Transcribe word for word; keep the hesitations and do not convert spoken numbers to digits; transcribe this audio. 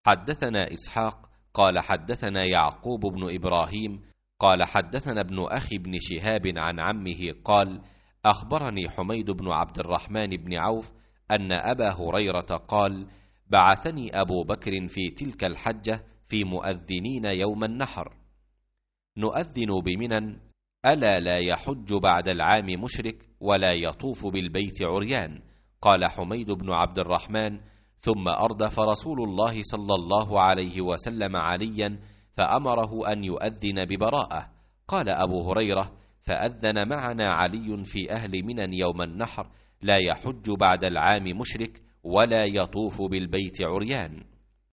حدثنا إسحاق قال حدثنا يعقوب بن إبراهيم قال حدثنا ابن أخي بن شهاب عن عمه قال أخبرني حميد بن عبد الرحمن بن عوف أن أبا هريرة قال بعثني أبو بكر في تلك الحجة في مؤذنين يوم النحر نؤذن بمنى ألا لا يحج بعد العام مشرك ولا يطوف بالبيت عريان. قال حميد بن عبد الرحمن ثم أردف رسول الله صلى الله عليه وسلم عليا فأمره أن يؤذن ببراءة. قال أبو هريرة فأذن معنا علي في أهل منى يوم النحر لا يحج بعد العام مشرك ولا يطوف بالبيت عريان.